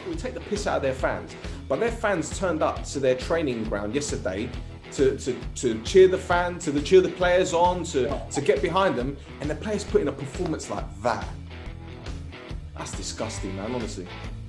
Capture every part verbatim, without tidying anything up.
we take the piss out of their fans, but their fans turned up to their training ground yesterday to to, to cheer the fans, to the, cheer the players on, to, to get behind them, and the players put in a performance like that. That's disgusting, man, honestly.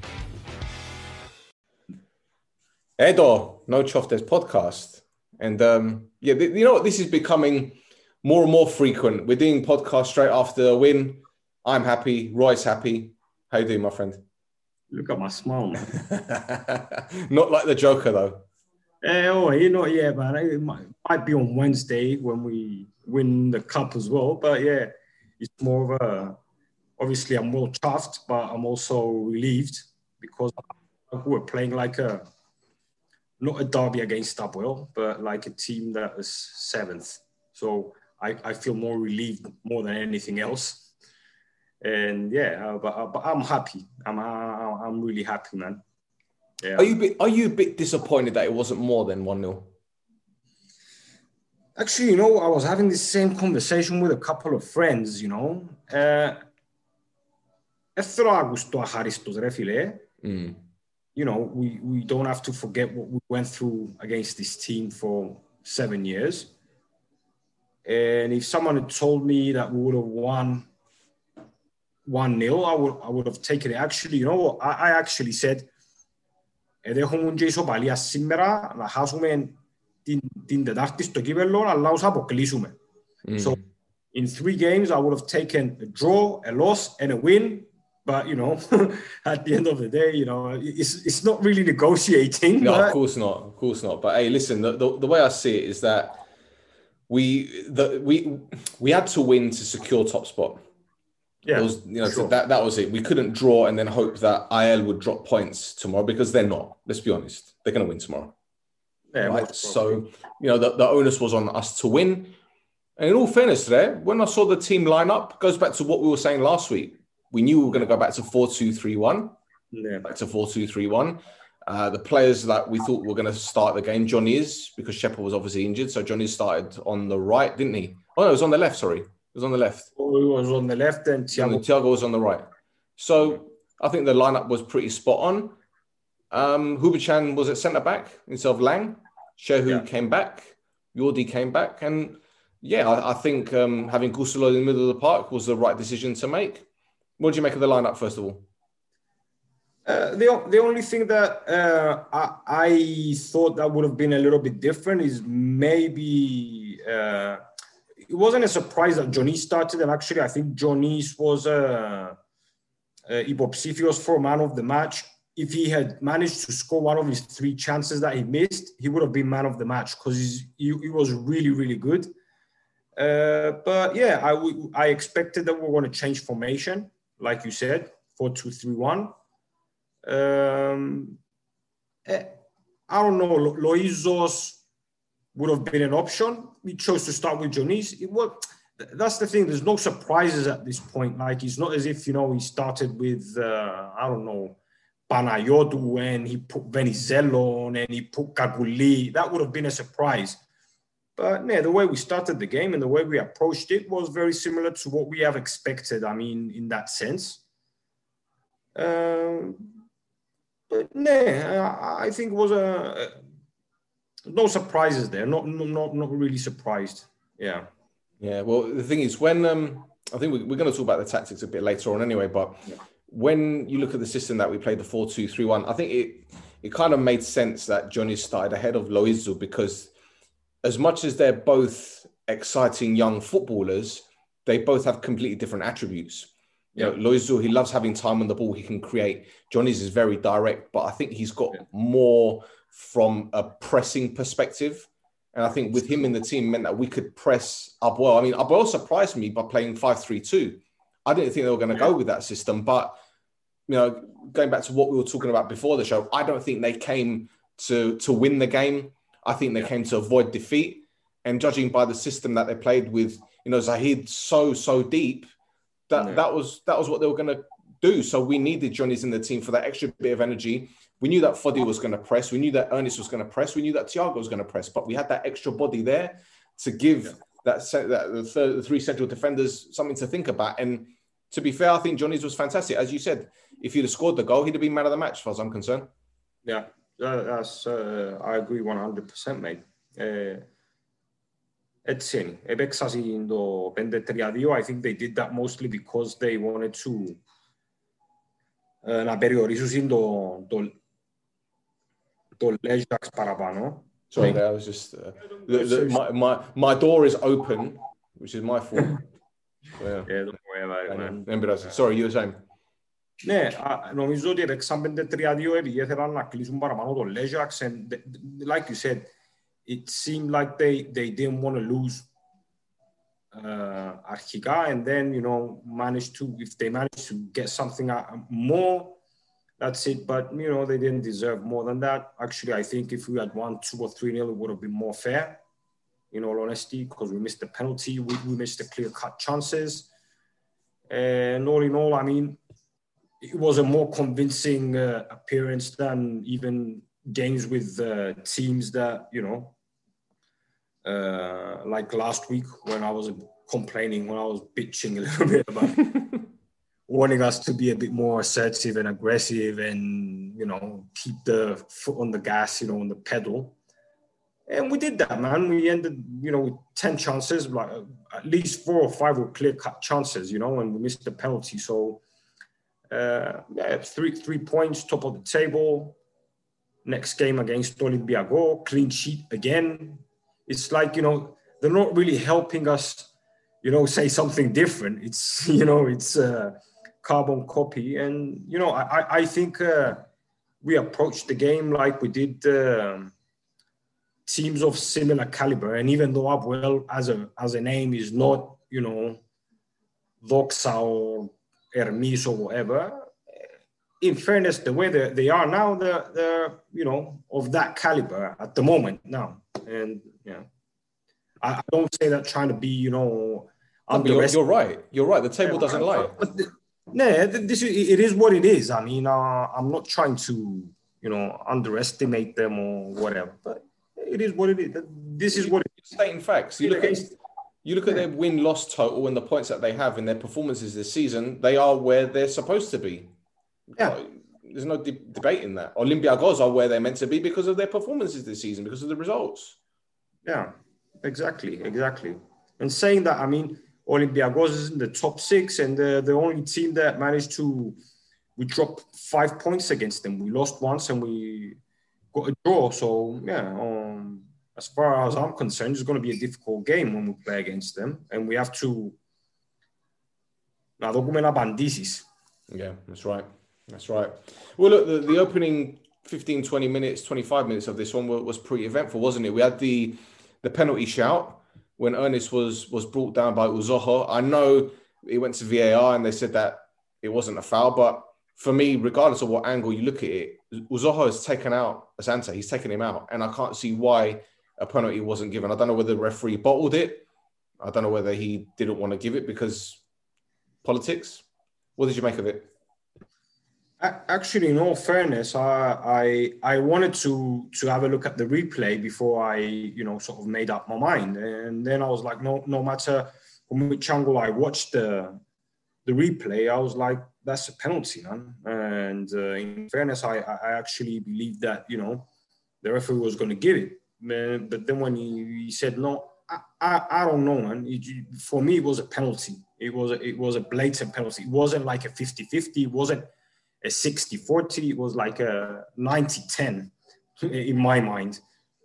Edo, No Choftes podcast. And um, yeah, th- you know what? This is becoming more and more frequent. We're doing podcasts straight after a win. I'm happy. Roy's happy. How you doing, my friend? Look at my smile, man. Not like the Joker, though. Eh, oh, you know, yeah, man. It might, might be on Wednesday when we win the cup as well. But yeah, it's more of a... Obviously, I'm well chuffed, but I'm also relieved because we're playing like a... Not a derby against Stubwell, but like a team that is seventh. So I, I feel more relieved more than anything else. And yeah, uh, but, uh, but I'm happy. I'm uh, I'm really happy, man. Yeah. Are you bit, are you a bit disappointed that it wasn't more than one nil? Actually, you know, I was having the same conversation with a couple of friends, you know. Uh, mm. You know, we, we don't have to forget what we went through against this team for seven years. And if someone had told me that we would have won one nil, I would I would have taken it. Actually, you know what? I, I actually said, έχουμε και ισοπαλία σήμερα, να χάσουμε την, την Τετάρτη στο κύπελλο, αλλά ως αποκλείσουμε. So, in three games, I would have taken a draw, a loss, and a win. But, you know, at the end of the day, you know, it's it's not really negotiating. No, but... of course not. Of course not. But, hey, listen, the, the, the way I see it is that we the, we we had to win to secure top spot. Yeah, was, you know, sure. so that, that was it. We couldn't draw and then hope that I L would drop points tomorrow because they're not. Let's be honest. They're going to win tomorrow. Yeah, right? So, you know, the, the onus was on us to win. And in all fairness there, when I saw the team line up, goes back to what we were saying last week. We knew we were going to go back to four two three one. Yeah. Back to four two three one. Uh, the players that we thought were going to start the game, Johnny is, because Shepard was obviously injured. So Johnny started on the right, didn't he? Oh, no, it was on the left, sorry. It was on the left. Oh, it was on the left and Thiago. And Thiago was on the right. So I think the lineup was pretty spot on. Um, Hubichan was at centre-back instead of Lang. Shehu yeah. came back. Yordi came back. And yeah, I, I think um, having Gusolo in the middle of the park was the right decision to make. What did you make of the lineup, first of all? Uh, the, the only thing that uh, I, I thought that would have been a little bit different is maybe uh, it wasn't a surprise that Johnny started. And actually, I think Johnny was uh, uh, Iboψήφιος for man of the match. If he had managed to score one of his three chances that he missed, he would have been man of the match because he, he was really, really good. Uh, but yeah, I, I expected that we were going to change formation. Like you said, four two three one. Um, I don't know. Loizos would have been an option. We chose to start with Jonis. It was, that's the thing. There's no surprises at this point. Like, it's not as if, you know, he started with, uh, I don't know, Panayotou and he put Venizelos on and he put Kagouli. That would have been a surprise. But yeah, the way we started the game and the way we approached it was very similar to what we have expected, I mean, in that sense. Um, but yeah, I think it was a, no surprises there. Not, not, not really surprised. Yeah. Yeah, well, the thing is, when, um, I think we, we're going to talk about the tactics a bit later on anyway, but yeah. when you look at the system that we played, the four two three one, I think it, it kind of made sense that Johnny started ahead of Loizu because as much as they're both exciting young footballers, they both have completely different attributes. You know, Loizu, he loves having time on the ball. He can create. Johnny's is very direct, but I think he's got yeah. more from a pressing perspective. And I think with him in the team meant that we could press up well. I mean, Abel surprised me by playing five three two. I didn't think they were going to yeah. go with that system. But, you know, going back to what we were talking about before the show, I don't think they came to, to win the game. I think they came to avoid defeat. And judging by the system that they played with, you know, Zahid so, so deep, that, yeah. that was that was what they were going to do. So we needed Johnny's in the team for that extra bit of energy. We knew that Foddy was going to press. We knew that Ernest was going to press. We knew that Thiago was going to press. But we had that extra body there to give yeah. that, that the, third, the three central defenders something to think about. And to be fair, I think Johnny's was fantastic. As you said, if he'd have scored the goal, he'd have been man of the match, as far as I'm concerned. Yeah, that's, uh, I agree one hundred percent, mate. Uh, έτσι είναι. Έπαιξα το πέντε τρία δύο. I think they did that mostly because they wanted to uh, να περιορίσουν το, το, το Lejax παραπάνω. Sorry, I was just... Uh, the, the, my, my, my door is open, which is my fault. So, yeah. Yeah, don't worry about it, man. Sorry, you were saying. Ναι, νομίζω ότι έπαιξαν πέντε τρία δύο επειδή ήθελαν να κλείσουν παραπάνω το Lejax and like you said, it seemed like they, they didn't want to lose uh, αρχικά and then, you know, managed to, if they managed to get something more, that's it. But, you know, they didn't deserve more than that. Actually, I think if we had won two or three nil, it would have been more fair, in all honesty, because we missed the penalty, we, we missed the clear-cut chances. And all in all, I mean, it was a more convincing uh, appearance than even games with uh, teams that, you know, uh, like last week when I was complaining, when I was bitching a little bit about wanting us to be a bit more assertive and aggressive and, you know, keep the foot on the gas, you know, on the pedal. And we did that, man. We ended, you know, with ten chances, like at least four or five were clear-cut chances, you know, and we missed the penalty. So, uh, yeah, three three points, top of the table. Next game against Olympiacos, clean sheet again. It's like, you know, they're not really helping us, you know, say something different. It's, you know, it's a carbon copy. And, you know, I, I think uh, we approached the game like we did uh, teams of similar caliber. And even though Apoel as a, as a name is not, you know, Doxa or Hermes or whatever, in fairness, the way they, they are now, they're, they're, you know, of that caliber at the moment now. And, yeah, I, I don't say that trying to be, you know, you're, you're right. You're right. The table doesn't lie. No, this is, it is what it is. I mean, uh, I'm not trying to, you know, underestimate them or whatever, but it is what it is. This is what it is. Stating facts. You look at, you look at their win-loss total and the points that they have in their performances this season, they are where they're supposed to be. Yeah. There's no de- debate in that. Olympiacos are where they're meant to be because of their performances this season, because of the results. Yeah, exactly, exactly. And saying that, I mean, Olympiacos is in the top six and the, the only team that managed to, we dropped five points against them. We lost once and we got a draw. So, yeah, um, as far as I'm concerned, it's going to be a difficult game when we play against them. And we have to, να δούμε απαντήσεις. Yeah, that's right. That's right. Well, look, the, the opening fifteen, twenty minutes, twenty-five minutes of this one was, was pretty eventful, wasn't it? We had the the penalty shout when Ernest was was brought down by Uzoho. I know it went to V A R and they said that it wasn't a foul, but for me, regardless of what angle you look at it, Uzoho has taken out Asante. He's taken him out, and I can't see why a penalty wasn't given. I don't know whether the referee bottled it. I don't know whether he didn't want to give it because politics. What did you make of it? Actually, in all fairness, I, I I wanted to to have a look at the replay before I, you know, sort of made up my mind. And then I was like, no, no matter from which angle I watched the the replay, I was like, that's a penalty, man. And uh, in fairness, I, I actually believed that, you know, the referee was going to give it. But then when he, he said no, I, I, I don't know, man. It, for me, it was a penalty. It was a, it was a blatant penalty. It wasn't like a fifty-fifty. It wasn't a sixty forty, it was like a ninety ten in my mind.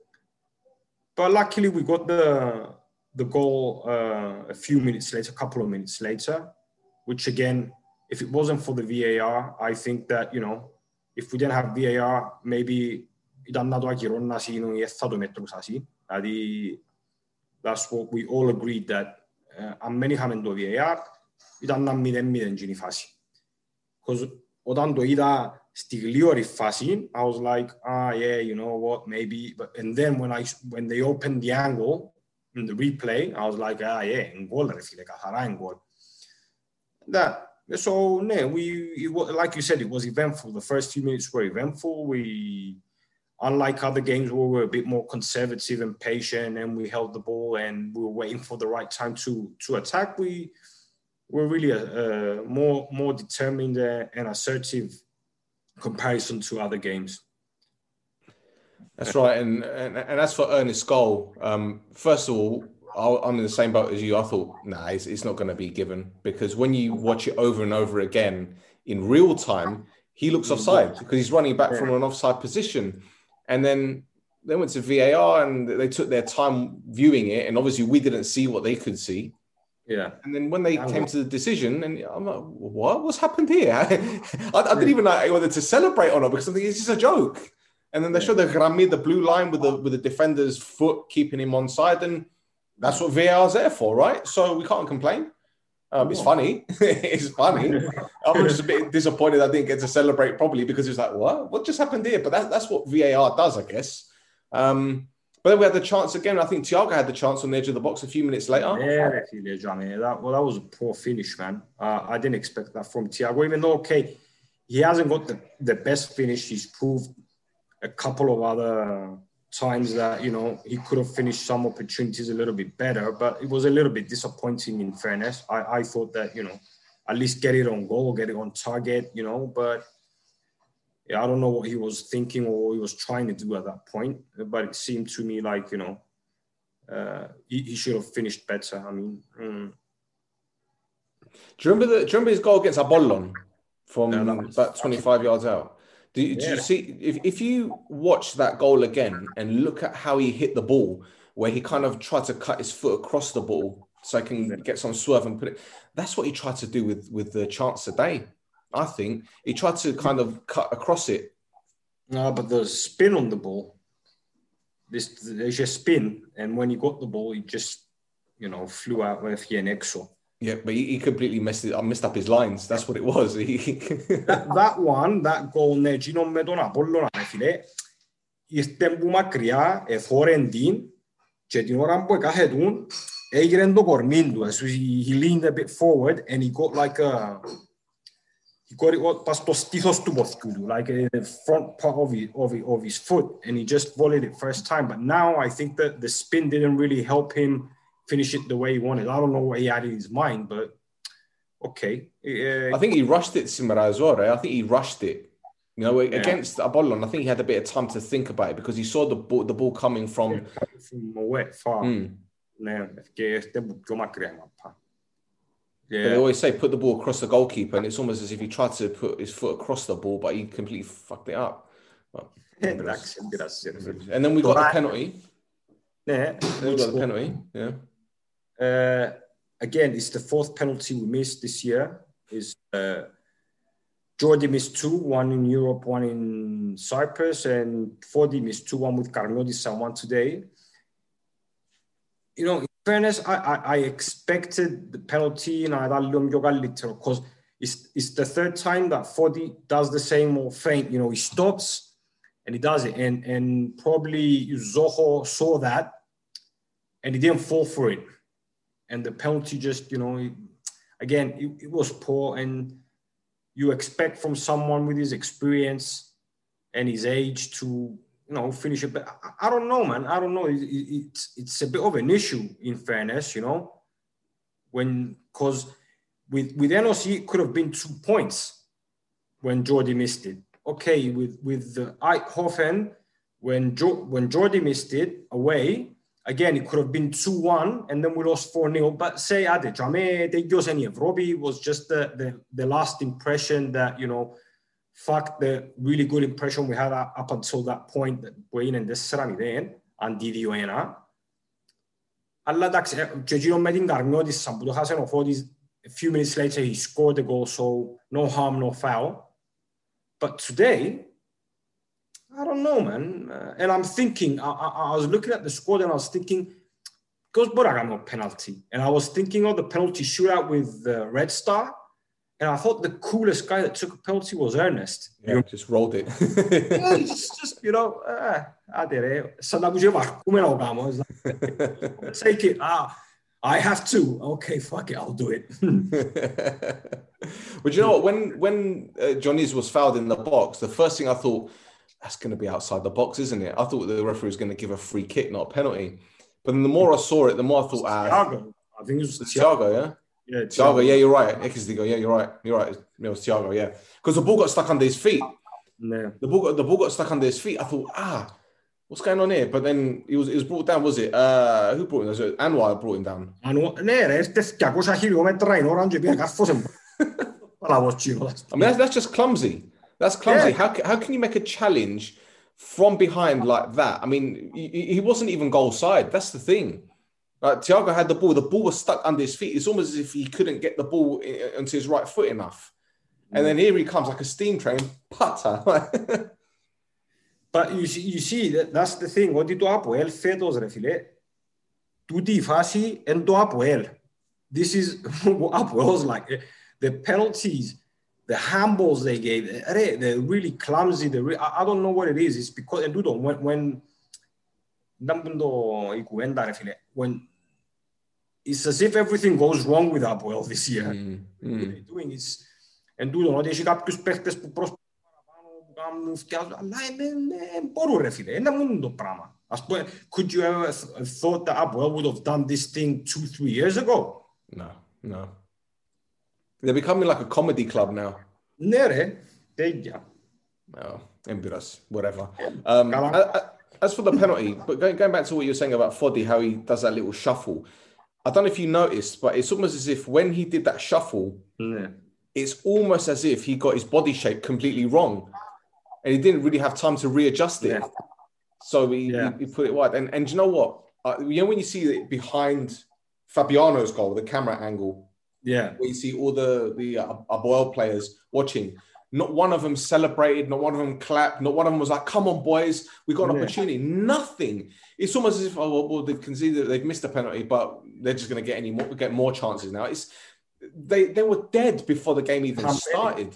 But luckily we got the the goal uh, a few minutes later, a couple of minutes later, which again, if it wasn't for the V A R, I think that, you know, if we didn't have V A R, maybe ήταν να το ακυρώνασαι ή θα το μετρούσασαι. Δηλαδή, that's what we all agreed that uh, αν δεν είχαμε το V A R, ήταν να μηδέν μηδέν γίνει η φάση. Because όταν το είδα στη γλίωρη φάση, I was like, ah, yeah, you know what, maybe. But, and then when I when they opened the angle in the replay, I was like, ah, yeah, in goal, ρε φίλε, καθαρά in goal. That, so, no, we, it was, like you said, it was eventful. The first few minutes were eventful. We, unlike other games where we were a bit more conservative and patient and we held the ball and we were waiting for the right time to, to attack, we, were really a, a more more determined uh, and assertive comparison to other games. That's right, and and, and as for Ernest's goal, um, first of all, I'm in the same boat as you. I thought, nah, it's, it's not going to be given, because when you watch it over and over again in real time, he looks offside because he's running back from an offside position, and then they went to V A R and they took their time viewing it, and obviously we didn't see what they could see. Yeah. And then when they came to the decision, and I'm like, what? What's happened here? I, I didn't even know whether to celebrate or not, because I think it's just a joke. And then they showed the Grammy, the blue line with the with the defender's foot keeping him onside, and that's what V A R is there for, right? So we can't complain. Um, it's funny. It's funny. I'm just a bit disappointed I didn't get to celebrate properly, because it's like, what? What just happened here? But that, that's what V A R does, I guess. Um, but then we had the chance again. I think Thiago had the chance on the edge of the box a few minutes later. Yeah, that, well, that was a poor finish, man. Uh, I didn't expect that from Thiago, even though, okay, he hasn't got the, the best finish. He's proved a couple of other times that, you know, he could have finished some opportunities a little bit better, but it was a little bit disappointing, in fairness. I, I thought that, you know, at least get it on goal, get it on target, you know, but yeah, I don't know what he was thinking or what he was trying to do at that point, but it seemed to me like, you know, uh, he, he should have finished better. I mean, mm. do you remember the? Do you remember his goal against Apollon from Yeah, about twenty-five yards out? Do, do Yeah. you see, if, if you watch that goal again and look at how he hit the ball, where he kind of tried to cut his foot across the ball so he can Yeah. get some swerve and put it, that's what he tried to do with, with the chance today. I think he tried to kind of cut across it. No, but the spin on the ball, this there's just spin, and when he got the ball, he just, you know, flew out with the nexo. Yeah, but he, he completely messed it. I messed up his lines. That's what it was. He... that, that one, that goal, ne Gino Medona, Bollona, file, istem bumakria, e forendin, Jedino Rambo Kahedun, Egrendo Gormindo. So he, he leaned a bit forward and he got like a, he got it what pastostizos to Bothkudu, like the front part of his, of, his, of his foot, and he just volleyed it first time. But now I think that the spin didn't really help him finish it the way he wanted. I don't know what he had in his mind, but okay. Uh, I think he rushed it, Simara, as well, right? I think he rushed it. You know, Yeah. against Apollon, I think he had a bit of time to think about it, because he saw the ball, the ball coming from... from away far. Mm. Ναι, και este πιο μακριά μαπά. But they always say put the ball across the goalkeeper, and it's almost as if he tried to put his foot across the ball, but he completely fucked it up. But, Εντάξει, δεν πειράζει. and then we got the Τώρα- penalty. Ναι, Then we got the penalty. Yeah. Uh, again, it's the fourth penalty we missed this year. Is uh, Jordi missed two, one in Europe, one in Cyprus, and Fodi missed two, one with Karmiodis and one today. You know, in fairness, I, I, I expected the penalty, and I because it's, it's the third time that Fodi does the same or feint. You know, he stops and he does it, and and probably Zoho saw that, and he didn't fall for it. And the penalty just, you know, it, again, it, it was poor. And you expect from someone with his experience and his age to, you know, finish it. But I, I don't know, man. I don't know. It, it, it's, it's a bit of an issue, in fairness, you know, when, because with, with N O C, it could have been two points when Jordi missed it. Okay, with, with the Eindhoven, when, jo- when Jordi missed it away, again, it could have been two one, and then we lost four nil. But say, ade, Jame, they goes any of Robbie was just the, the, the last impression that, you know, fuck the really good impression we had up until that point that Wayne and this Saramiden and Didio Ena. Allah Dax, Jejino Medin Garmiodis, Sambudo Hasan of Odis, a few minutes later, he scored the goal, so no harm, no foul. But today, I don't know, man. Uh, and I'm thinking, I, I, I was looking at the squad and I was thinking, goes Boragamo penalty. And I was thinking of the penalty shootout with the Red Star. And I thought the coolest guy that took a penalty was Ernest. Yeah, just rolled it. Yeah, it's just, you know, uh, take it. Ah, I have to. Okay, fuck it, I'll do it. But you know what? When when uh, Johnny's was fouled in the box, the first thing I thought, that's going to be outside the box, isn't it? I thought the referee was going to give a free kick, not a penalty. But then the more I saw it, the more I thought, ah, Thiago. I think it was Thiago, yeah? Yeah, Thiago, yeah, you're right. Ekesdigo, yeah, you're right. You're right. It was Thiago, yeah. Because the ball got stuck under his feet. Yeah. The ball got the ball got stuck under his feet. I thought, ah, what's going on here? But then it was it was brought down, was it? Uh, who brought him down? Anwar brought him down. Anwar, ναι, ρε, έφτιαξε διακόσια χιλιόμετρα η ώρα και πήγε καρφώσε. Παλαβός τσίνος. I mean, that's, that's just clumsy. That's clumsy. Yeah. How how can you make a challenge from behind like that? I mean, he, he wasn't even goal side. That's the thing. Like, Thiago had the ball. The ball was stuck under his feet. It's almost as if he couldn't get the ball onto his right foot enough. And then here he comes like a steam train. Putter. But you see, you see that, that's the thing. Ότι το ΑΠΟΕΛ φέτος, ρε φίλε, τούτη η φάση εν το ΑΠΟΕΛ. This is what ΑΠΟΕΛ was like. The penalties, the handballs they gave, they're really clumsy. They're re- I, I don't know what it is. It's because, and dude, when, when, when it's as if everything goes wrong with ΑΠΟΕΛ this year. Mm, mm. What they're doing is, and dude, ότι έχει κάποιους παίχτες που προσπαθούν παραπάνω, που κάνουν φτιάζουν, αλλά δεν μπορούν ρε φίλε, είναι μόνο το πράγμα. Ας πούμε, could you ever thought that ΑΠΟΕΛ would have done this thing two, three years ago? No, no. They're becoming like a comedy club now. Ναι ρε, τέλεια. Oh, embarrass, whatever. Um, as for the penalty, but going, going back to what you were saying about Foddy, how he does that little shuffle, I don't know if you noticed, but it's almost as if when he did that shuffle, ναι. It's almost as if he got his body shape completely wrong and he didn't really have time to readjust it. Yeah. So he, yeah. he, he put it wide. And, and do you know what? Uh, you know, when you see it behind Fabiano's goal, the camera angle, yeah, where you see all the, the uh, ΑΠΟΕΛ players watching, not one of them celebrated, not one of them clapped, not one of them was like, come on, boys, we got an yeah. opportunity. Nothing. It's almost as if, oh, well, they've conceded, they've missed a penalty, but they're just going to get any more, get more chances now. It's, They they were dead before the game even started.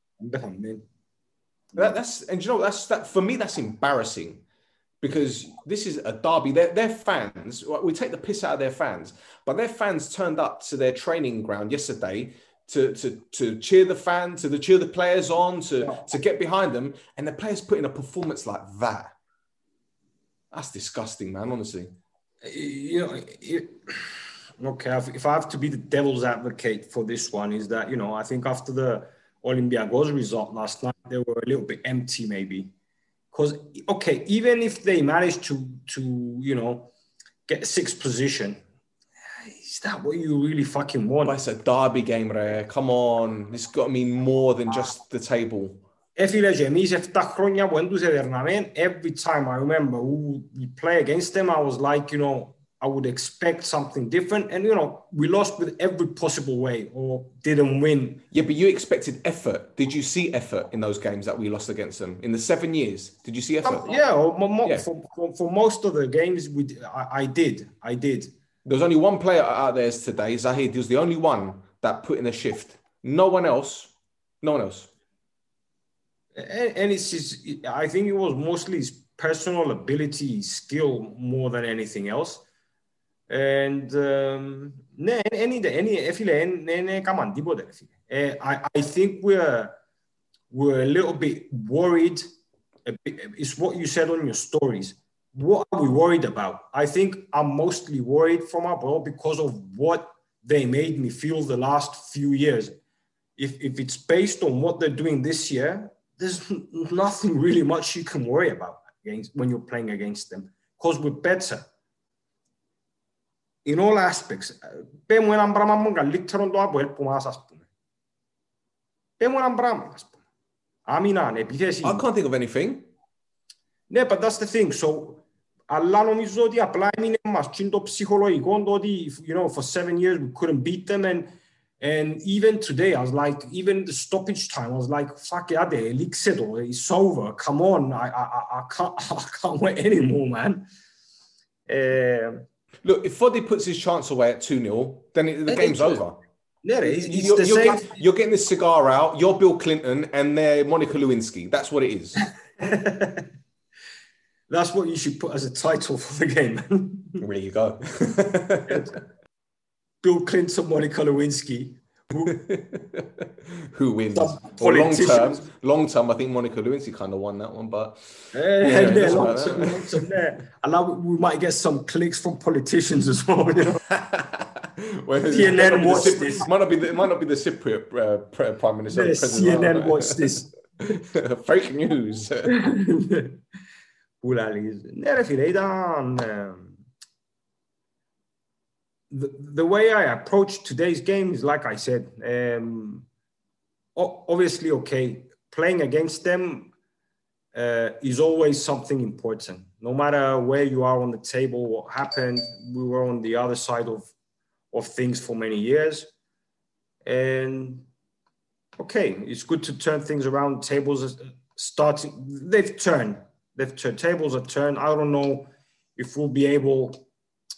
That, that's and you know that's that for me that's embarrassing because this is a derby. Their their fans, we take the piss out of their fans, but their fans turned up to their training ground yesterday to to to cheer the fans, to the cheer the players on, to to get behind them, and the players put in a performance like that. That's disgusting, man. Honestly, you know. It... Okay, if I have to be the devil's advocate for this one, is that, you know, I think after the Olympiacos result last night, they were a little bit empty maybe. Because, okay, even if they managed to, to you know, get sixth position, is that what you really fucking want? But it's a derby game, Ray. Come on. It's got to mean more than just the table. Έφυλε και εμείς εφτά χρόνια που έντους εδερναμέν, every time I remember we play against them, I was like, you know, I would expect something different. And, you know, we lost with every possible way or didn't win. Yeah, but you expected effort. Did you see effort in those games that we lost against them? In the seven years, did you see effort? Um, yeah, or mo- yeah. For, for, for most of the games, we I, I did. I did. There was only one player out there today, Zahid. He was the only one that put in a shift. No one else. No one else. And, and it's his, I think it was mostly his personal ability, skill more than anything else. And um, ναι, δεν έκαναν τίποτε. I I think we're we're a little bit worried. It's what you said on your stories. What are we worried about? I think I'm mostly worried from ΑΠΟΕΛ because of what they made me feel the last few years. If if it's based on what they're doing this year, there's nothing really much you can worry about against when you're playing against them because we're better. In all aspects. Πέ μου έναν πράγμα μου καλύτερο το ΑΠΟΕΛ που μας ας πούμε. Πέ μου έναν πράγμα ας πούμε. Άμυνα, επιθέση. I can't think of anything. Ναι, but that's the thing. So, αλλά νομίζω ότι απλά έμεινε μας και το ψυχολογικό το ότι, you know, for seven years we couldn't beat them and and even today I was like, even the stoppage time I was like, fuck it, άντε, λήξε το, it's over, come on, I, I, I, can't, I can't wait anymore, man. Uh, Look, if Foddy puts his chance away at two nil, then it, the game's over. Yeah, it's, it's you're, the you're, same. get, you're getting this cigar out, you're Bill Clinton, and they're Monica Lewinsky. That's what it is. That's what you should put as a title for the game. There you go. Bill Clinton, Monica Lewinsky. Who, who wins? Well, long term, long term, I think Monica Lewinsky kind of won that one, but yeah, yeah, yeah, long term, long term, yeah. I love, we might get some clicks from politicians as well. You know? C N N watched Cypri- this. Might not be the, it might not be the Cypriot uh, Prime Minister. The C N N watched this. Fake news. Ναι ρε φίλε, ήταν... The, the way I approach today's game is like I said, um, obviously, okay, playing against them uh, is always something important. No matter where you are on the table, what happened, we were on the other side of, of things for many years. And okay, it's good to turn things around. Tables are starting, they've turned. They've turned, tables are turned. I don't know if we'll be able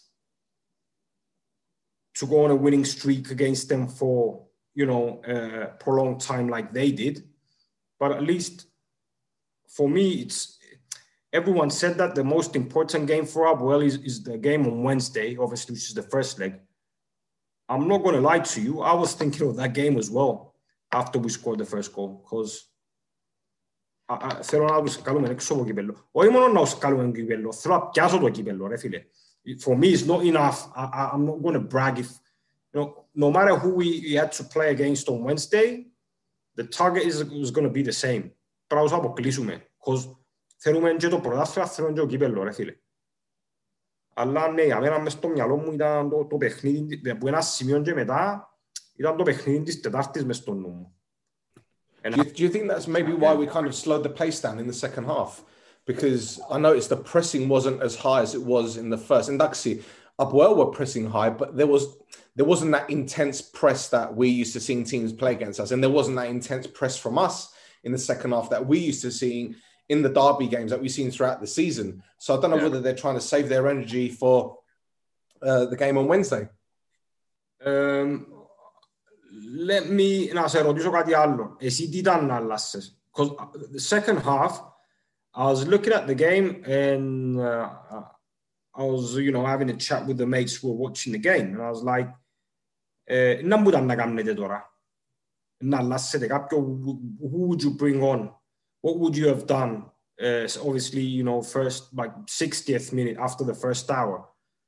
to go on a winning streak against them for, you know, a prolonged time like they did. But at least for me, it's, everyone said that the most important game for Apoel is, is the game on Wednesday, obviously, which is the first leg. I'm not going to lie to you. I was thinking of that game as well after we scored the first goal, because θέλω να τους καλούμε έξω από κυπέλλο. Όχι μόνο να τους καλούμε κυπέλλο, θέλω να πιάσω το κυπέλλο, ρε φίλε. For me, it's not enough. I, I'm not going to brag if, you know, no matter who we, we had to play against on Wednesday, the target is, is going to be the same. Πρέπει να τους αποκλείσουμε, because θέλουμε και το πρωτάθλημα, θέλουμε και το κυπέλλο, ρε φίλε. Αλλά ναι, για μένα μες στο μυαλό μου ήταν το, το παιχνίδι, από ένα σημείο και μετά, ήταν το παιχνίδι της Τετάρτης μες στο νου μου. Do you, do you think that's maybe why we kind of slowed the pace down in the second half? Because I noticed the pressing wasn't as high as it was in the first. And actually, Apoel were pressing high, but there was there wasn't that intense press that we used to seeing teams play against us, and there wasn't that intense press from us in the second half that we used to seeing in the derby games that we've seen throughout the season. So I don't know yeah. whether they're trying to save their energy for uh, the game on Wednesday. Um, let me να σε ρωτήσω κάτι άλλο. Εσύ τι ήταν να αλλάσεις? Because the second half, I was looking at the game and uh, I was, you know, having a chat with the mates who were watching the game, and I was like, "Να μπορείτε να κάνετε τώρα? Να αλλάσετε κάποιο? Who would you bring on? What would you have done?" Uh, so obviously, you know, first like sixtieth minute after the first hour,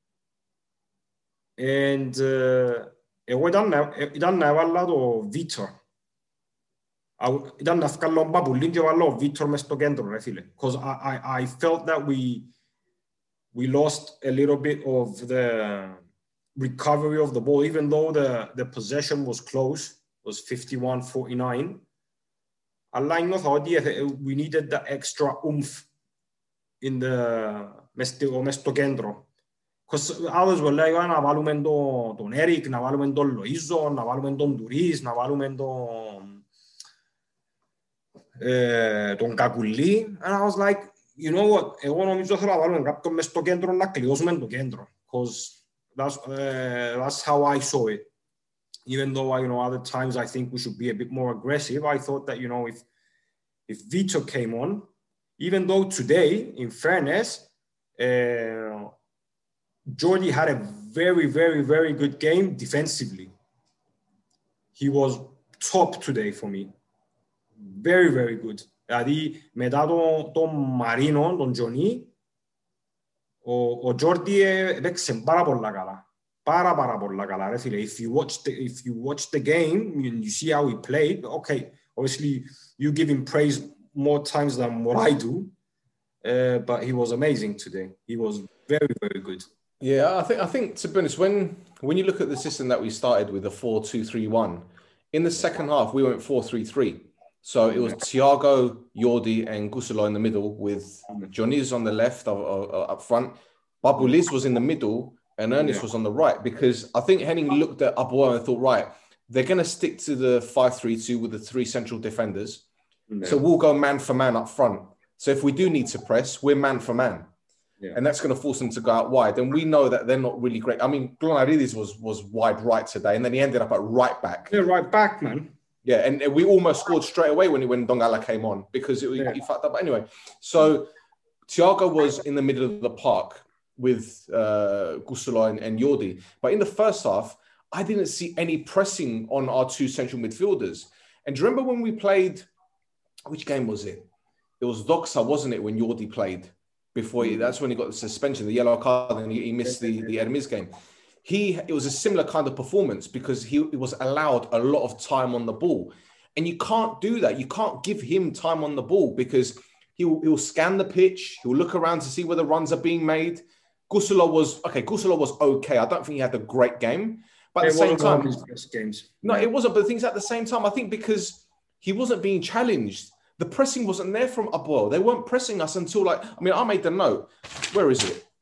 and uh, εγώ ήταν να έβαλα το Vitor. Ήταν να βγάλω μπαπουλί και βάλω ο Vitor μες στο κέντρο, ρε φίλε. Because I, I, I felt that we, we lost a little bit of the recovery of the ball, even though the, the possession was close, was fifty-one forty-nine. Αλλά νιώθα ότι we needed the extra oomph in the, μες στο κέντρο. Because others were like, να βάλουμε τον, τον Eric, να βάλουμε τον Λοΐζο, να βάλουμε τον Ντουρίς, να βάλουμε τον, ε, τον Κακουλί. And I was like, you know what, εγώ νομίζω θέλω να βάλουμε κάποιον μες στο κέντρο, να κλειώσουμε το κέντρο. Because that's, uh, that's how I saw it. Even though, you know, other times I think we should be a bit more aggressive, I thought that, you know, if, if Vitor came on, even though today, in fairness, uh, Jordi had a very, very, very good game defensively. He was top today for me. Very, very good. Δηλαδή, μετά τον, τον Μαρίνο, τον Τζονί, ο, ο Jordi έπαιξε πάρα πολλά καλά. Πάρα, πάρα πολλά καλά, ρε φίλε. If you watch the, if you watch the game, you, you see how he played, okay, obviously, you give him praise more times than what I do, uh, but he was amazing today. He was very, very good. Yeah, I think I think to be honest, when when you look at the system that we started with, the four two three one, in the second half we went four three three. So it was Thiago, Jordi, and Gusolo in the middle, with Joniz on the left or, or, or up front. Babulis was in the middle, and Ernest yeah. was on the right, because I think Henning looked at Apoel and thought, right, they're going to stick to the five three two with the three central defenders. Yeah. So we'll go man for man up front. So if we do need to press, we're man for man. Yeah. And that's going to force them to go out wide. And we know that they're not really great. I mean, Glonaridis was was wide right today, and then he ended up at right back. Yeah, right back, man. Yeah, and we almost scored straight away when when Dongala came on, because it, yeah. he fucked up. But anyway, so Thiago was in the middle of the park with uh, Gusolo and, and Jordi. But in the first half, I didn't see any pressing on our two central midfielders. And do you remember when we played, which game was it? It was Doxa, wasn't it, when Jordi played? Before he, that's when he got the suspension, the yellow card, and he, he missed the, the Hermes game. he it was a similar kind of performance because he, he was allowed a lot of time on the ball. And you can't do that. You can't give him time on the ball because he'll, he'll scan the pitch. He'll look around to see where the runs are being made. Gusula was, okay, Gusula was okay. I don't think he had a great game. But at the same time, his best games. No, yeah. it wasn't. But the things at the same time, I think because he wasn't being challenged. The pressing wasn't there from Apoel. They weren't pressing us until like, I mean, I made the note. Where is it?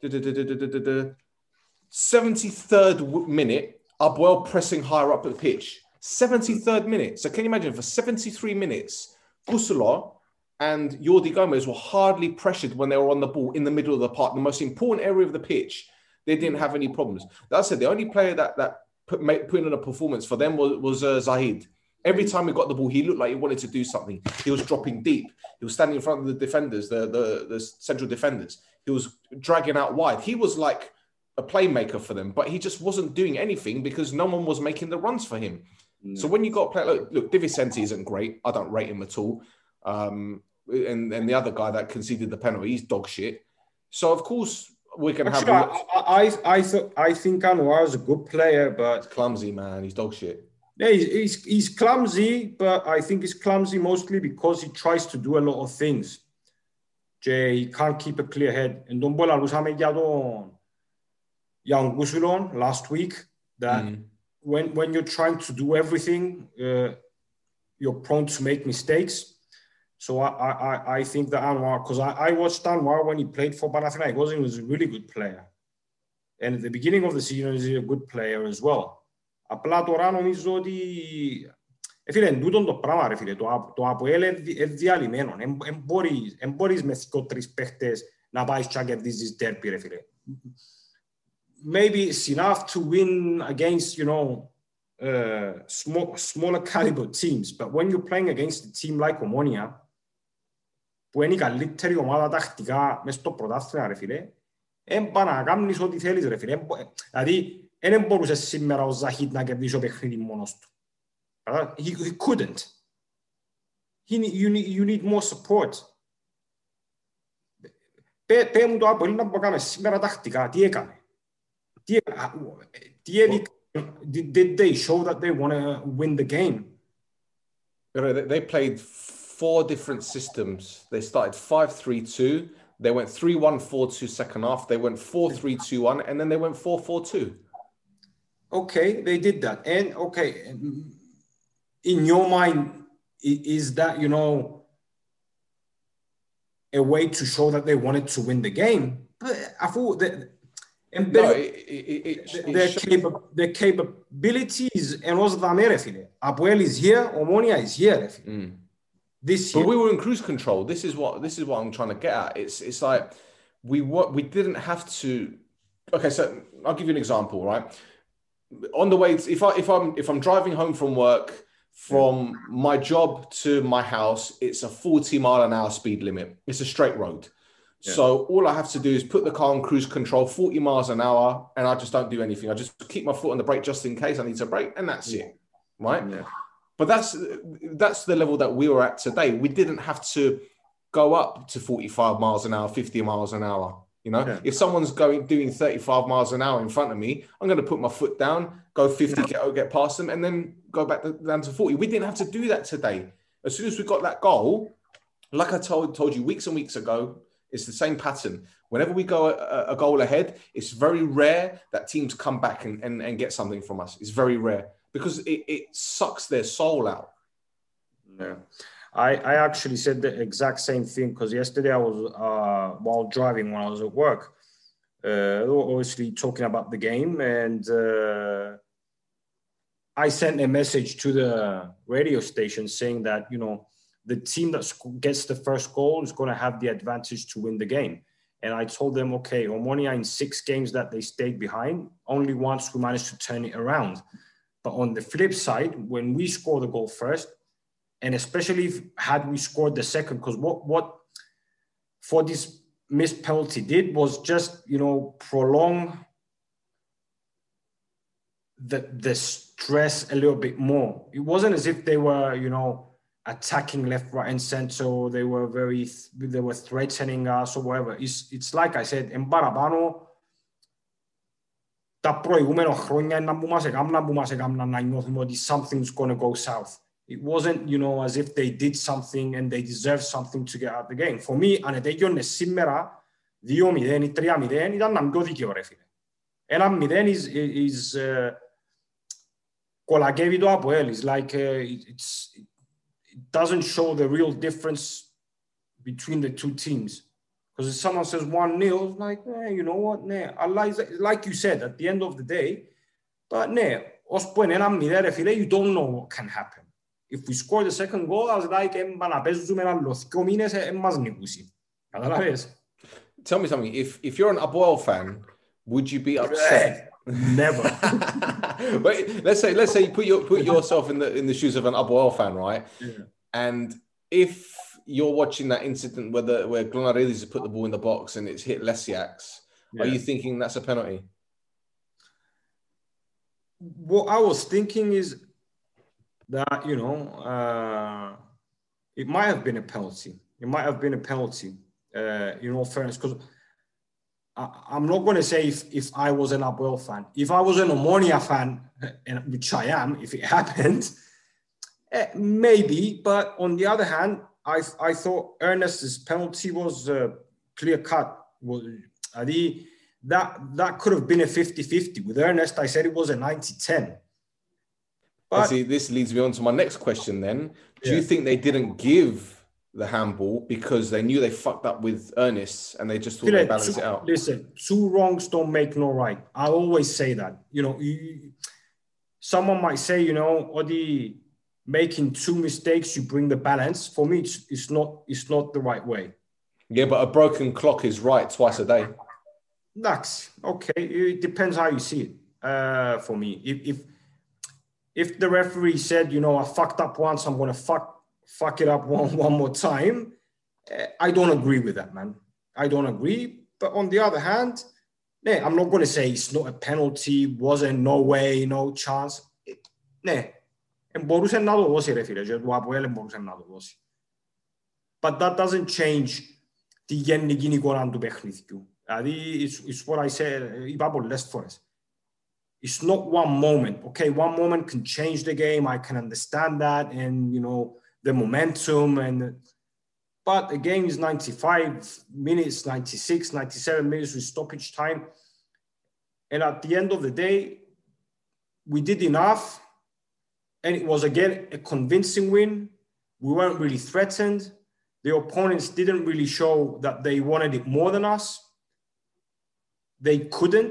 seventy-third minute, Apoel pressing higher up the pitch. seventy-third minute. So can you imagine for seventy-three minutes, Gusula and Jordi Gomez were hardly pressured when they were on the ball in the middle of the park, the most important area of the pitch. They didn't have any problems. That said, the only player that that put, made, put in a performance for them was, was uh, Zahid. Every time he got the ball, he looked like he wanted to do something. He was dropping deep. He was standing in front of the defenders, the, the, the central defenders. He was dragging out wide. He was like a playmaker for them, but he just wasn't doing anything because no one was making the runs for him. Mm. So when you got a player, look, look Di Vicente isn't great. I don't rate him at all. Um, and, and the other guy that conceded the penalty, he's dog shit. So, of course, we're going to have... I, I, I, th- I think Anwar is a good player, but... He's clumsy, man. He's dog shit. Yeah, he's, he's, he's clumsy, but I think he's clumsy mostly because he tries to do a lot of things. Jay, he can't keep a clear head. And don't bother, Lusame Yadon, Young Gusulon last week, that mm. when, when you're trying to do everything, uh, you're prone to make mistakes. So I I, I think that Anwar, because I, I watched Anwar when he played for Panathinaikos, he was a really good player. And at the beginning of the season, he's a good player as well. Απλά τώρα νομίζω ότι... Ε, φίλε, εντούτον το πράγμα, ρε φίλε, το, το ΑΠΟΕΛ είναι διαλυμένο. Εν μπορείς με δύο τρεις παίχτες να πάεις και να κερδίζεις τέρπι, ρε φίλε. Maybe it's enough to win against, you know, uh, small, smaller caliber teams, but when you're playing against a team like Omonia, που είναι η καλύτερη ομάδα τακτικά μες στο πρωτάθλημα, ρε φίλε, εν πά να κάνεις ό,τι θέλεις, ρε φίλε. Δηλαδή, δεν μπορούσε σήμερα ο Ζαχίτ να κερδίσει ο παιχνίδι μόνος του. He, he couldn't. He, you, need, you need more support. Πέ, πέ μου το Αποέλ να μπορούμε σήμερα τακτικά. Τι έκανε. Τι, τι έδειξε. Did, did they show that they want to win the game? They played four different systems. They started five three two. They went three one four two second half. They went four three two one. And then they went four four two. Okay, they did that. And okay, in your mind, is that, you know, a way to show that they wanted to win the game? But I thought that and no, it, it, it, their, it capa- their capabilities and also the American. Apoel is here, Omonia is here. Mm. This but year. we were in cruise control. This is what this is what I'm trying to get at. It's it's like we what we didn't have to. Okay, so I'll give you an example, right? On the way, if I if I'm if I'm driving home from work, from my job to my house, it's a forty mile an hour speed limit. It's a straight road. Yeah. So all I have to do is put the car on cruise control, forty miles an hour, and I just don't do anything. I just keep my foot on the brake just in case I need to brake, and that's yeah. it, right? Yeah. But that's that's the level that we were at today. We didn't have to go up to forty-five miles an hour, fifty miles an hour. You know, yeah. if someone's going doing thirty-five miles an hour in front of me, I'm going to put my foot down, go fifty, yeah. get, get past them, and then go back to, down to forty. We didn't have to do that today. As soon as we got that goal, like I told told you weeks and weeks ago, it's the same pattern. Whenever we go a, a goal ahead, it's very rare that teams come back and, and, and get something from us. It's very rare because it, it sucks their soul out. Yeah. I, I actually said the exact same thing because yesterday I was, uh, while driving when I was at work, uh, obviously talking about the game, and uh, I sent a message to the radio station saying that, you know, the team that gets the first goal is going to have the advantage to win the game. And I told them, okay, Omonia in six games that they stayed behind, only once we managed to turn it around. But on the flip side, when we score the goal first, and especially if had we scored the second, because what, what for this missed penalty did was just, you know, prolong the, the stress a little bit more. It wasn't as if they were, you know, attacking left, right, and center, or they were very, they were threatening us or whatever. It's, it's like I said, in Barabano, τα προηγούμενα χρόνια να που μας έκαναν, που μας έκαναν να νιώθουμε ότι something's gonna go south. It wasn't, you know, as if they did something and they deserved something to get out the game. For me, αν ετέγιονε σήμερα δύο μηδέν ή τρία μηδέν, ήταν να μην πιο δίκαιο, ρε φίλε. ένα μηδέν is, is uh, κολακεύει το ΑΠΟΕΛ. It's like, uh, it's, it doesn't show the real difference between the two teams. Because if someone says one nil, it's like, eh, you know what, ναι. Αλλά, like you said, at the end of the day, but ναι, ως που είναι ένα μηδέν, ρε φίλε, you don't know what can happen. If we score the second goal, I was like, έμπα να παίζουμε ένα λοθκό μήνες, εμάς νικούσει. Καταλάβες? Tell me something. If if you're an Apoel fan, would you be upset? Never. Wait, let's say let's say you put your put yourself in the in the shoes of an Apoel fan, right? Yeah. And if you're watching that incident where the where Glonaridis has put the ball in the box and it's hit Lesiaks, yeah. Are you thinking that's a penalty? What I was thinking is that, you know, uh, it might have been a penalty. It might have been a penalty. Uh, in all fairness, because I'm not going to say if, if I was an Apoel fan. If I was an Omonia fan, and which I am, if it happened, eh, maybe. But on the other hand, I I thought Ernest's penalty was uh, clear cut. Was uh, the, that that could have been a fifty-fifty. With Ernest, I said it was a ninety ten. But see, this leads me on to my next question. Then, do yeah. you think they didn't give the handball because they knew they fucked up with Ernest and they just thought they'd balance two, it out? Listen, two wrongs don't make no right. I always say that. You know, you, someone might say, you know, Odi, making two mistakes, you bring the balance. For me, it's, it's not it's not the right way. Yeah, but a broken clock is right twice a day. That's okay. It depends how you see it. Uh, for me, if if if the referee said, you know, I fucked up once, I'm gonna fuck. fuck it up one, one more time, I don't agree with that, man. I don't agree. But on the other hand, nah, I'm not going to say it's not a penalty, wasn't, no way, no chance. Nah, μπορούσε να το δώσει, ρε φίλε, και το ΑΠΟΕΛ μπορούσε να το δώσει. But that doesn't change τη γενική εικόνα του παιχνιδιού. Δηλαδή, it's, it's what I said, είπα πολλές φορές. It's not one moment. Okay, one moment can change the game. I can understand that, and, you know, the momentum, and but the game is ninety-five minutes, ninety-six, ninety-seven minutes with stoppage time, and at the end of the day we did enough, and it was again a convincing win. We weren't really threatened. The opponents didn't really show that they wanted it more than us. They couldn't.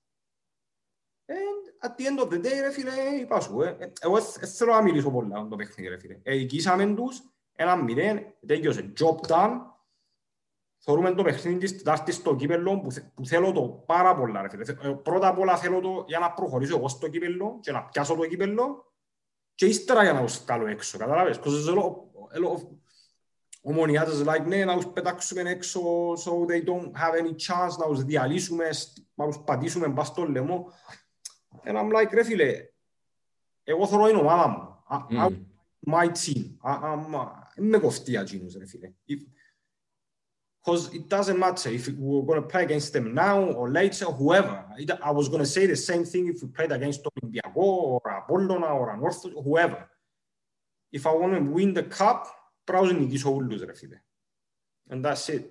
At the end of the day, ρε φίλε, είπα σου, εγώ θέλω να μιλήσω πολλά το παιχνίδι, ρε φίλε. Εκείσαμε τους, ένα μηδέν, τέλειωσε, job done. Θεωρούμε το παιχνίδι της Τετάρτης στο κύπελλο που, που θέλω το πάρα πολλά, ρε φίλε. Πρώτα απ' όλα θέλω το για να προχωρήσω εγώ στο κύπελλο και να πιάσω το κύπελλο και ύστερα για να τους κάνω έξω, καταλάβες. Because a lot of ομονιάτες like, ναι, να τους πετάξουμε έξω so they don't have any chance, να τους διαλύσουμε, να τους πατήσουμε μπας στο λαιμό. And I'm like, ρε φίλε, εγώ θέλω είναι ομάδα μου. Mm. My team. Με κοφτεί αγίνους, ρε φίλε. Because it doesn't matter if we're going to play against them now or later, whoever. I was going to say the same thing if we played against Olympiaco or Apollona or North, whoever. If I want to win the cup, πρέπει να νικήσω όλους, ρε φίλε. And that's it.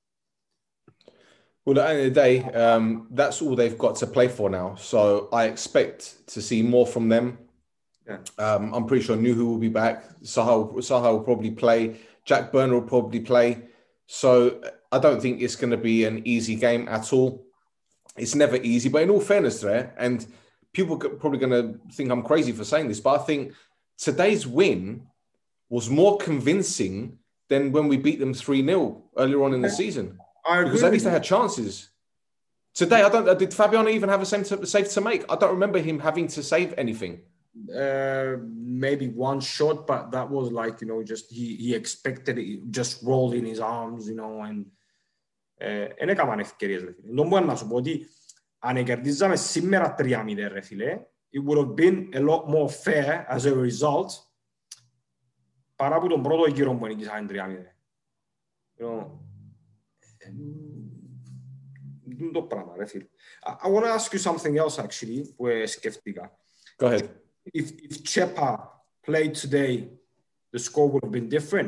Well, at the end of the day, um, that's all they've got to play for now. So I expect to see more from them. Yeah. Um, I'm pretty sure Nuhu will be back. Saha, Saha will probably play. Jack Burner will probably play. So I don't think it's going to be an easy game at all. It's never easy. But in all fairness there, and people are probably going to think I'm crazy for saying this, but I think today's win was more convincing than when we beat them three nil earlier on in the season. Because at least they had chances. Today, I don't. Did Fabiano even have a save to make? I don't remember him having to save anything. Uh, maybe one shot, but that was like, you know, just he he expected it, just rolled in his arms, you know, and δεν έκαναν ευκαιρίες, ρε φίλε. Δεν μπορώ να σου πω ότι αν κερδίζαμε σήμερα τρία μηδέν, ρε φίλε, it would have been a lot more fair as a result παρά από τον πρώτο γύρο που νικήσαμε τρία μηδέν. You know, Δεν το πράγμα, ρε φίλε. I, I want to ask you something else, actually, που σκέφτηκα. Go ahead. If, if Chepa played today, the score would have been different.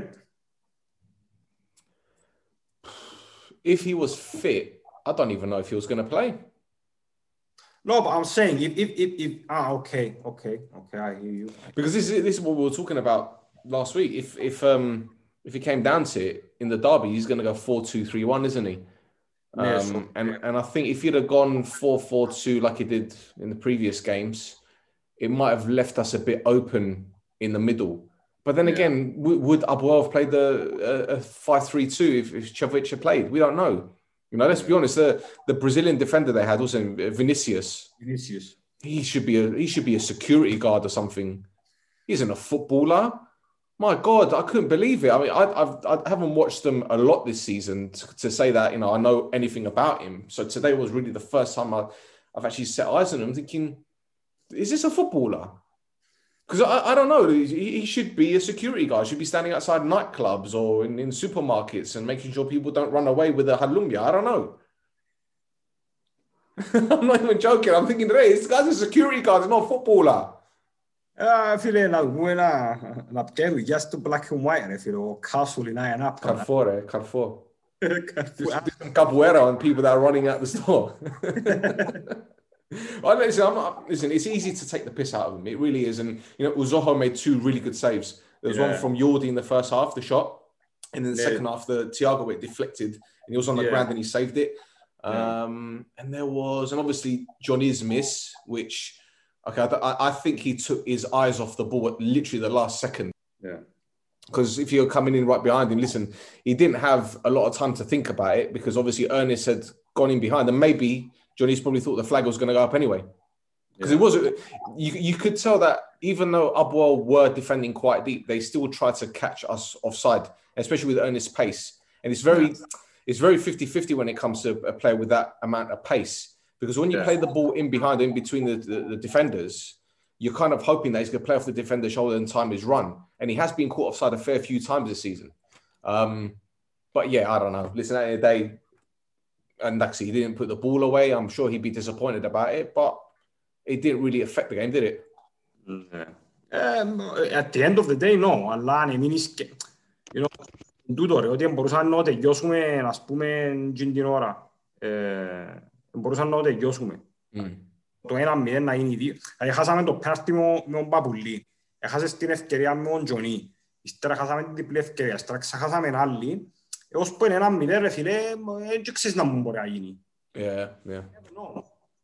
If he was fit, I don't even know if he was going to play. No, but I'm saying if if if, if ah okay okay okay I hear you. Because this is this is what we were talking about last week. If if um if he came down to it in the derby, he's going to go four two three one, isn't he? Um, yeah, sure. and and I think if he'd have gone four four two like he did in the previous games, it might have left us a bit open in the middle. But then again, yeah. w- would Abuel have played the uh, five three two if, if Cevic had played? We don't know. You know, let's be honest. The the Brazilian defender they had also Vinicius. Vinicius. He should be a he should be a security guard or something. He isn't a footballer. My God, I couldn't believe it. I mean, I I've, I haven't watched them a lot this season to, to say that you know I know anything about him. So today was really the first time I, I've actually set eyes on him, thinking, is this a footballer? Because I, I don't know, he, he should be a security guard. He should be standing outside nightclubs or in, in supermarkets and making sure people don't run away with a halumbia. I don't know. I'm not even joking. I'm thinking, hey, this guy's a security guard. He's not a footballer. I feel like when I get just black and white, I feel castle in I up. Carrefour, eh? Carrefour. Capoeira on people that are running out the store. I listen, I'm not, listen, it's easy to take the piss out of him. It really is. And, you know, Uzoho made two really good saves. There was yeah. one from Jordi in the first half, the shot. And then the yeah. second half, the Thiago, it deflected. And he was on the yeah. ground and he saved it. Yeah. Um, and there was, and obviously, Johnny's miss, which, okay, I, I think he took his eyes off the ball at literally the last second. Yeah. Because if you're coming in right behind him, listen, he didn't have a lot of time to think about it because obviously Ernest had gone in behind and maybe Johnny's probably thought the flag was going to go up anyway. Because yeah. it wasn't, you, you could tell that even though Abuel were defending quite deep, they still tried to catch us offside, especially with Ernest's pace. And it's very, yeah. it's very fifty-fifty when it comes to a player with that amount of pace. Because when you yeah. play the ball in behind, in between the, the, the defenders, you're kind of hoping that he's going to play off the defender's shoulder and time his run. And he has been caught offside a fair few times this season. Um, but yeah, I don't know. Listen, at the end of the day, and actually, he didn't put the ball away. I'm sure he'd be disappointed about it, but it didn't really affect the game, did it? Yeah. Um, at the end of the day, no. Αλλά αν μείνεις και... You know, τούτο ρε, ότι μπορούσαν να τελειώσουμε, ας πούμε, την ώρα. Μπορούσαν να τελειώσουμε. Το ένα μηδέν να γίνει δύο. Έχασαμε το πέναρτι με τον Παπουλή. Έχασες την ευκαιρία με τον Τζονί. Ύστερα χάσαμε την διπλή ευκαιρία. Ύστερα ξεχάσαμε άλλη. Έως που είναι ένα μηδέν, ρε φίλε, δεν ξέρεις να μου μπορεί να γίνει. Yeah, yeah. No.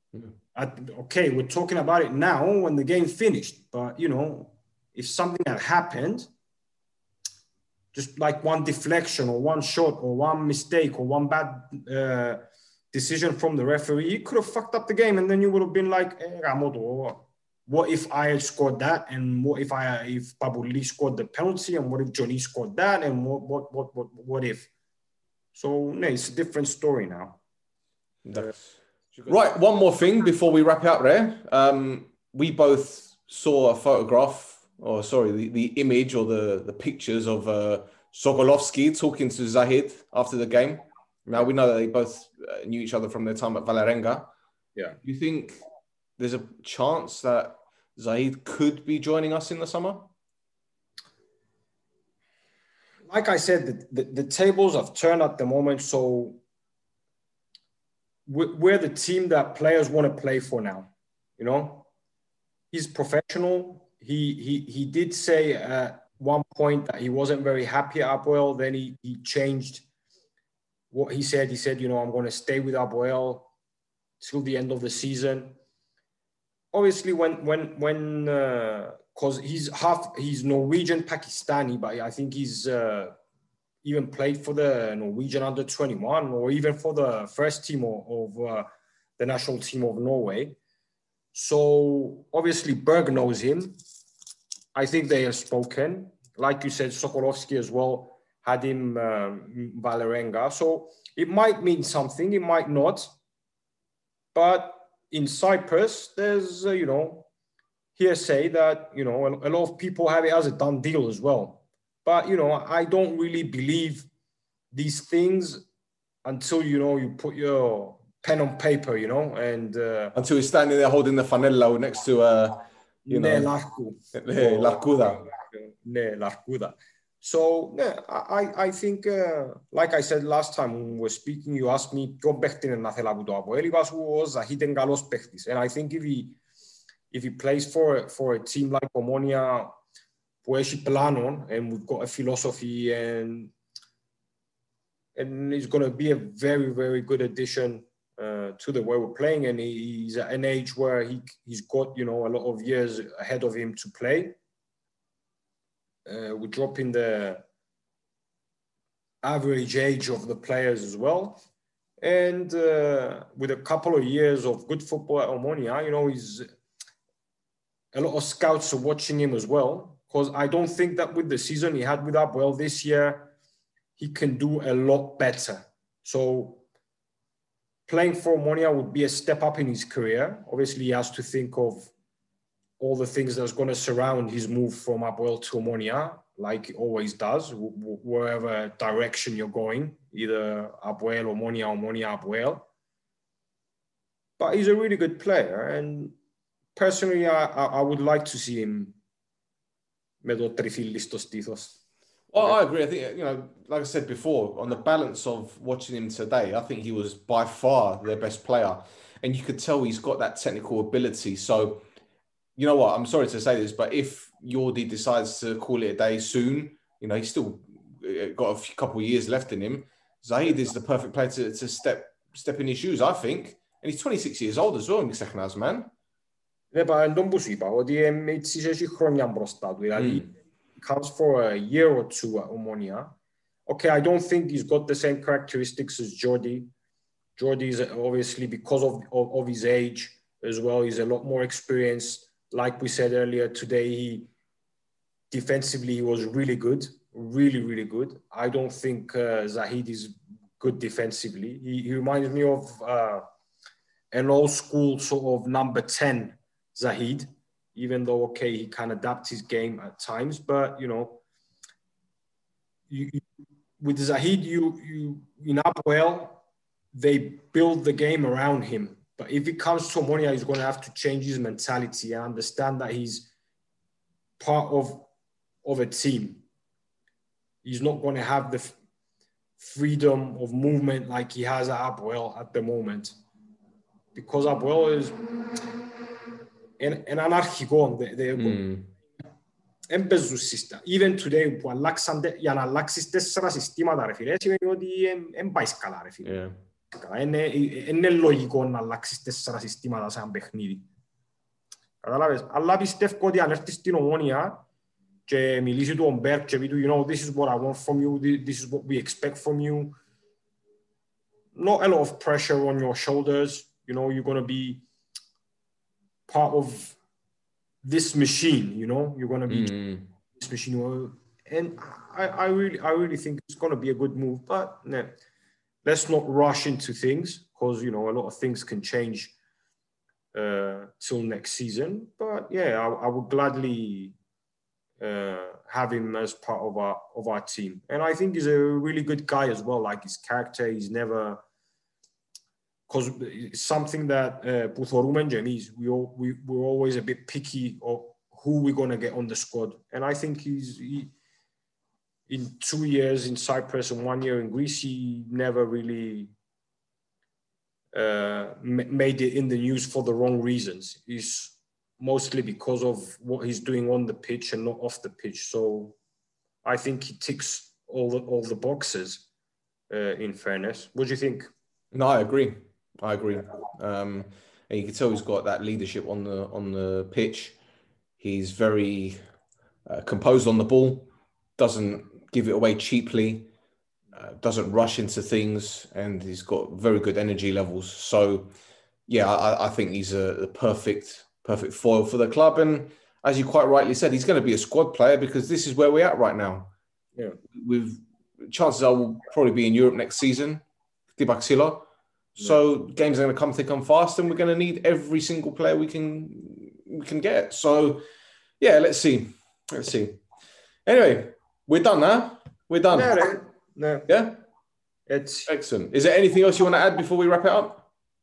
Okay, we're talking about it now when the game finished. But, you know, if something had happened, just like one deflection or one shot or one mistake or one bad uh, decision from the referee, it could have fucked up the game. And then you would have been like, eh, Ramoto, what if I had scored that? And what if I if Pabuli scored the penalty? And what if Johnny scored that? And what what what what, what if? So, no, it's a different story now. Uh, right, one more thing before we wrap it up there. Um, we both saw a photograph, or sorry, the, the image or the, the pictures of uh, Sokolovsky talking to Zahid after the game. Now, we know that they both uh, knew each other from their time at Vålerenga. Yeah. Do you think there's a chance that Zahid could be joining us in the summer? Like I said, the, the, the tables have turned at the moment, so we're the team that players want to play for now. You know, he's professional. He he he did say at one point that he wasn't very happy at Apoel. Then he he changed what he said. He said, you know, I'm going to stay with Apoel till the end of the season. Obviously, when when when because uh, he's half he's Norwegian Pakistani, but I think he's uh, even played for the Norwegian under twenty-one or even for the first team of, of uh, the national team of Norway. So obviously Berg knows him. I think they have spoken. Like you said, Sokolovsky as well had him um, Vålerenga. So it might mean something, it might not. But in Cyprus, there's, uh, you know, hearsay that, you know, a, a lot of people have it as a done deal as well. But, you know, I don't really believe these things until, you know, you put your pen on paper, you know, and uh, until he's standing there holding the fanello next to uh, you know, l'Arcuda. Ne l'Arcuda. So yeah, I I think uh, like I said last time when we were speaking, you asked me ποιο παίχτη είναι να θέλω από το Αποέλ. Είπα σου ο Ζαχίτ είναι καλός παίχτης. And I think if he if he plays for for a team like Omonia που έχει πλάνο and we've got a philosophy and and he's going to be a very very good addition uh, to the way we're playing, and he, he's at an age where he he's got, you know, a lot of years ahead of him to play. Uh, we're dropping the average age of the players as well. And uh, with a couple of years of good football at Omonia, you know, he's a lot of scouts are watching him as well. Because I don't think that with the season he had with Apoel this year, he can do a lot better. So playing for Omonia would be a step up in his career. Obviously, he has to think of all the things that's going to surround his move from Apoel to Omonia, like it always does, wherever direction you're going, either Apoel, Omonia, Omonia, Apoel. But he's a really good player, and personally, I, I would like to see him με το τριφύλι στο στήθος. Well, I agree. I think, you know, like I said before, on the balance of watching him today, I think he was by far their best player. And you could tell he's got that technical ability. So, you know what, I'm sorry to say this, but if Jordi decides to call it a day soon, you know, he's still got a few, couple of years left in him. Zahid is the perfect player to, to step step in his shoes, I think. And he's twenty-six years old as well, Ξεχνάς, man. Ναι, παρά τον που σου είπα, ότι έτσι έχει χρόνια μπροστά του. Δηλαδή, comes for a year or two at Omonia. Okay, I don't think he's got the same characteristics as Jordi. Jordi is obviously, because of, of, of his age as well, he's a lot more experienced. Like we said earlier today, he defensively he was really good, really, really good. I don't think uh, Zahid is good defensively. He, he reminds me of uh, an old school sort of number ten Zahid, even though, okay, he can adapt his game at times, but, you know, you, you, with Zahid, you, you in Apoel, they build the game around him. But if it comes to Omonia, he's going to have to change his mentality and understand that he's part of, of a team. He's not going to have the f- freedom of movement like he has at Apoel at the moment. Because Apoel is an, an anarchικό. Δεν παίζουν σύστημα. Even today που αλλάξαν, για να αλλάξεις τέσσερα συστήματα, ρε φίλε, σημαίνει ότι δεν πάει καλά, ρε φίλε. Είναι, είναι λογικό να αλλάξεις τέσσερα συστήματα σε ένα παιχνίδι. Καταλάβες. Αλλά πιστεύω ότι αν έρθεις στην Ομόνια και μιλήσει του ο Μπέρκ και πει του, you know, this is what I want from you, this is what we expect from you. Not a lot of pressure on your shoulders. You know, you're going to be part of this machine, you know, you're going to be mm. this machine. And I, I really, I really think it's going to be a good move, but nah, let's not rush into things because, you know, a lot of things can change uh, till next season. But yeah, I, I would gladly uh, have him as part of our, of our team. And I think he's a really good guy as well. Like his character, he's never, because it's something that που θεωρούμε και εμείς, we, we, we're always a bit picky of who we're going to get on the squad. And I think he's, he, in two years in Cyprus and one year in Greece, he never really uh, made it in the news for the wrong reasons. It's mostly because of what he's doing on the pitch and not off the pitch. So I think he ticks all the, all the boxes, uh, in fairness. What do you think? No, I agree. I agree. Um, and you can tell he's got that leadership on the on the pitch. He's very uh, composed on the ball, doesn't give it away cheaply, uh, doesn't rush into things, and he's got very good energy levels. So, yeah, I, I think he's a, a perfect perfect foil for the club. And as you quite rightly said, he's going to be a squad player because this is where we're at right now. Yeah, with chances are we'll probably be in Europe next season. Tibaksila. So games are going to come thick and fast, and we're going to need every single player we can we can get. So, yeah, let's see. Let's see. Anyway, we're done now. We're done. No, no. Yeah? It's excellent. Is there anything else you want to add before we wrap it up?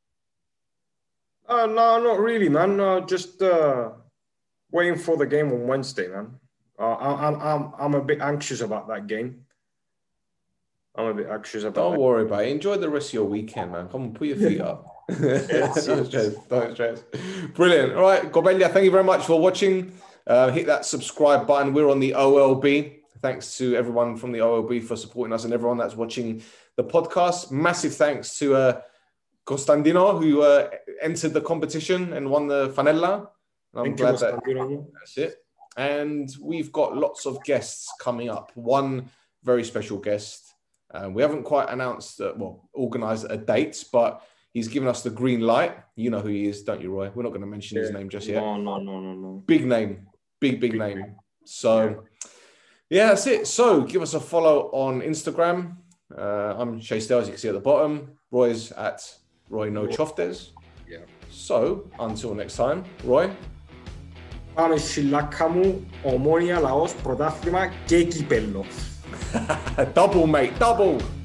Uh, no, not really, man. Uh, just uh, waiting for the game on Wednesday, man. Uh, I, I'm, I'm, I'm a bit anxious about that game. I'm a bit anxious about Don't that. worry about it. Enjoy the rest of your weekend, man. Come on, put your feet up. Don't stress. Don't stress. Brilliant. All right, Gobelia, thank you very much for watching. Uh, hit that subscribe button. We're on the O L B. Thanks to everyone from the O L B for supporting us and everyone that's watching the podcast. Massive thanks to uh, Costandino, who uh, entered the competition and won the Fanella. I'm Thank glad you, that Costandino. that's it. And we've got lots of guests coming up. One very special guest. Uh, we haven't quite announced, uh, well, organised a date, but he's given us the green light. You know who he is, don't you, Roy? We're not going to mention yeah. his name just yet. No, no, no, no, no. Big name. Big, big, big name. name. So, yeah. yeah, that's it. So, give us a follow on Instagram. Uh, I'm Shay Stell, as you can see at the bottom. Roy's at Roy No Choftes. Yeah. So, until next time, Roy. Πάμε σιλάκα μου, Ομόνια, Λαός, πρωτάθλημα και κύπελλο. Double, mate, double.